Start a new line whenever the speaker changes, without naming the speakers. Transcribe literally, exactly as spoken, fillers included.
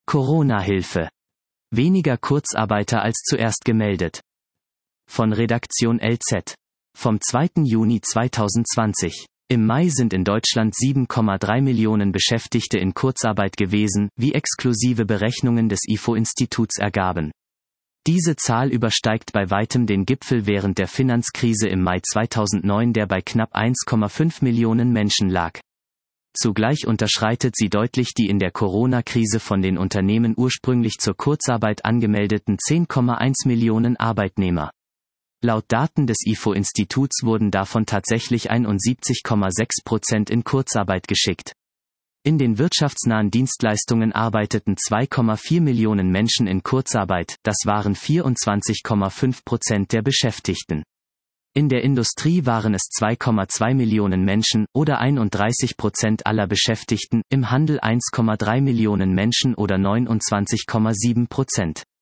Corona-Hilfe. Weniger Kurzarbeiter als zuerst gemeldet. Von Redaktion L Z. Vom zweiten Juni zweitausendzwanzig. Im Mai sind in Deutschland sieben Komma drei Millionen Beschäftigte in Kurzarbeit gewesen, wie exklusive Berechnungen des I F O-Instituts ergaben. Diese Zahl übersteigt bei weitem den Gipfel während der Finanzkrise im Mai zweitausendneun, der bei knapp eins Komma fünf Millionen Menschen lag. Zugleich unterschreitet sie deutlich die in der Corona-Krise von den Unternehmen ursprünglich zur Kurzarbeit angemeldeten zehn Komma eins Millionen Arbeitnehmer. Laut Daten des I F O-Instituts wurden davon tatsächlich einundsiebzig Komma sechs Prozent in Kurzarbeit geschickt. In den wirtschaftsnahen Dienstleistungen arbeiteten zwei Komma vier Millionen Menschen in Kurzarbeit, das waren vierundzwanzig Komma fünf Prozent der Beschäftigten. In der Industrie waren es zwei Komma zwei Millionen Menschen, oder einunddreißig Prozent aller Beschäftigten, im Handel eins Komma drei Millionen Menschen oder neunundzwanzig Komma sieben Prozent.